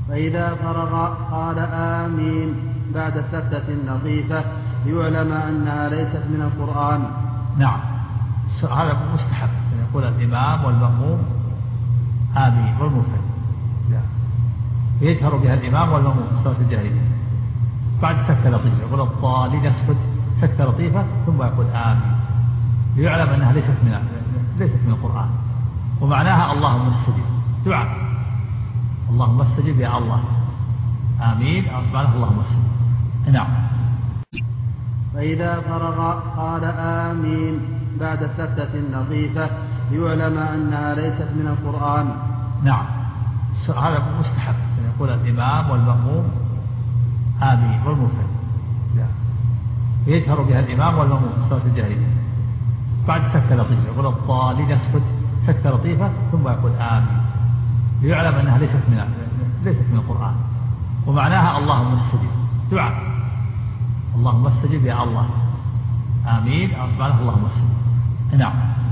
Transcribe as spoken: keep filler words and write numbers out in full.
فإذا فرغ قال آمين بعد سكتة لطيفة ليعلم أنها ليست من القرآن. نعم، هذا مستحب أن يقول الإمام والمأموم آمين والمنفرد، يجهر بها الإمام والمأموم في صلاة الجاهلية بعد سكتة لطيفة، يقول الضالين يسكت سكتة لطيفة ثم يقول آمين ليعلم أنها ليست من ليست من القرآن، ومعناها اللهم استجب دعاء، اللهم استجب يا الله، آمين معناها اللهم استجب. نعم. فإذا فرغ قال آمين بعد سكتة لطيفة ليعلم أنها ليست من القرآن. نعم، هذا مستحب أن يقول الإمام والمأموم آمين والمنفرد، يجهر بها الإمام والمأموم في صلاة الجاهلية بعد سكتة لطيفة، يقول الضالين يسكت سكتة لطيفة ثم يقول آمين ليعلم أنها ليست من ليست من القرآن، ومعناها اللهم استجب دعاء، اللهم استجب يا الله، آمين معناها اللهم استجب. نعم.